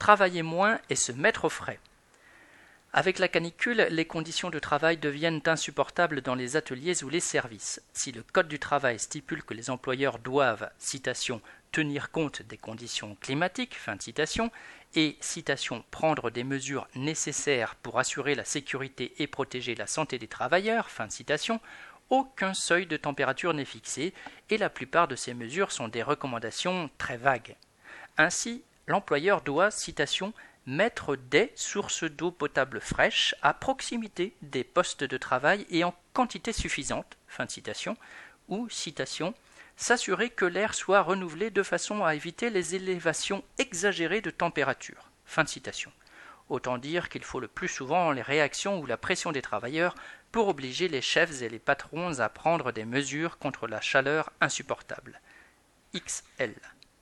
travailler moins et se mettre au frais. Avec la canicule, les conditions de travail deviennent insupportables dans les ateliers ou les services. Si le Code du travail stipule que les employeurs doivent, citation, tenir compte des conditions climatiques, fin de citation, et, citation, prendre des mesures nécessaires pour assurer la sécurité et protéger la santé des travailleurs, fin de citation, aucun seuil de température n'est fixé et la plupart de ces mesures sont des recommandations très vagues. Ainsi, l'employeur doit, citation, mettre des sources d'eau potable fraîche à proximité des postes de travail et en quantité suffisante, fin de citation, ou, citation, s'assurer que l'air soit renouvelé de façon à éviter les élévations exagérées de température, fin de citation. Autant dire qu'il faut le plus souvent les réactions ou la pression des travailleurs pour obliger les chefs et les patrons à prendre des mesures contre la chaleur insupportable. XL.